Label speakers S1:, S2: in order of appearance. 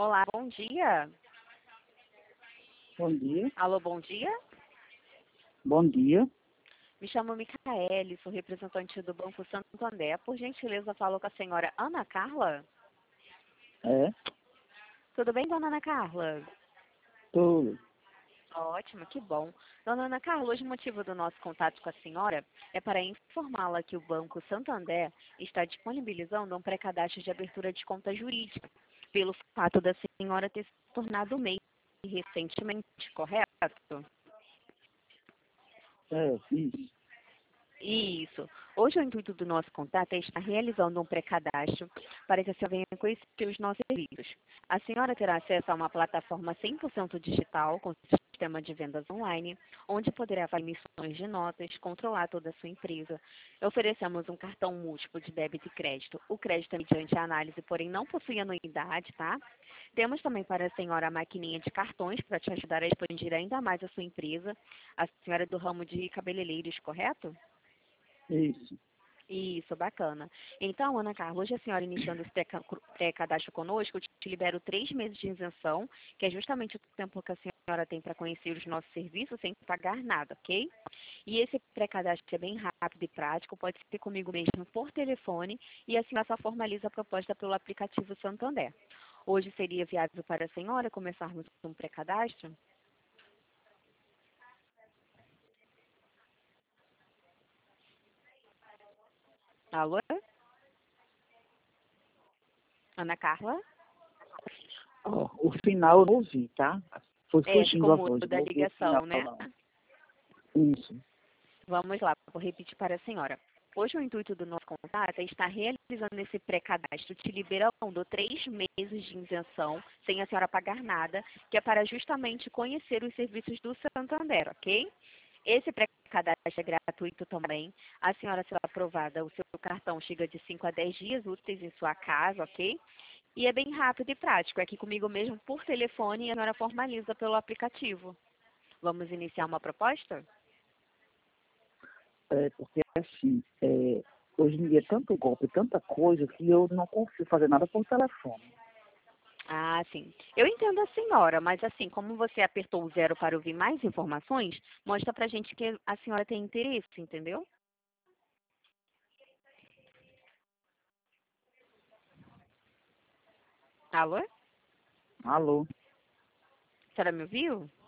S1: Olá, bom dia.
S2: Bom dia.
S1: Alô, bom dia.
S2: Bom dia.
S1: Me chamo Micaele, sou representante do Banco Santander. Por gentileza, falo com a senhora Ana Carla?
S2: É,
S1: Tudo bem, dona Ana Carla?
S2: tudo.
S1: Ótimo, que bom. Dona Ana Carla, hoje o motivo do nosso contato com a senhora é para informá-la que o Banco Santander está disponibilizando um pré-cadastro de abertura de conta jurídica, pelo fato da senhora ter se tornado MEI recentemente, correto?
S2: É, isso.
S1: Isso. Hoje o intuito do nosso contato é estar realizando um pré-cadastro para que a senhora venha conhecer os nossos serviços. A senhora terá acesso a uma plataforma 100% digital, com sistema de vendas online, onde poderá fazer emissões de notas, controlar toda a sua empresa. Oferecemos um cartão múltiplo de débito e crédito. O crédito é mediante análise, porém não possui anuidade, tá? Temos também para a senhora a maquininha de cartões para te ajudar a expandir ainda mais a sua empresa. A senhora é do ramo de cabeleireiros, correto?
S2: Isso.
S1: Isso, bacana. Então, Ana Carla, hoje a senhora iniciando esse pré-cadastro conosco, eu te libero 3 meses de isenção, que é justamente o tempo que a senhora tem para conhecer os nossos serviços sem pagar nada, ok? E esse pré-cadastro é bem rápido e prático, pode ser comigo mesmo por telefone, e a senhora só formaliza a proposta pelo aplicativo Santander. Hoje seria viável para a senhora começarmos um pré-cadastro? Alô? Ana Carla?
S2: Ó, o final eu não ouvi, tá? Foi
S1: É,
S2: fugindo
S1: ficou
S2: a voz,
S1: mudo
S2: não
S1: da
S2: ouvi o final,
S1: ligação, né?
S2: não. Isso.
S1: Vamos lá, vou repetir para a senhora. Hoje o intuito do nosso contato é estar realizando esse pré-cadastro, te liberando 3 meses de isenção, sem a senhora pagar nada, que é para justamente conhecer os serviços do Santander, ok? Esse pré-cadastro é gratuito também. A senhora será aprovada, o seu cartão chega de 5 a 10 dias úteis em sua casa, ok? E é bem rápido e prático, é aqui comigo mesmo por telefone e a senhora formaliza pelo aplicativo. Vamos iniciar uma proposta?
S2: É, porque assim, hoje em dia é tanto golpe, tanta coisa, que eu não consigo fazer nada por telefone.
S1: Ah, sim. Eu entendo a senhora, mas assim, como você apertou o zero para ouvir mais informações, mostra pra gente que a senhora tem interesse, entendeu? Alô? A
S2: Alô?
S1: senhora me ouviu?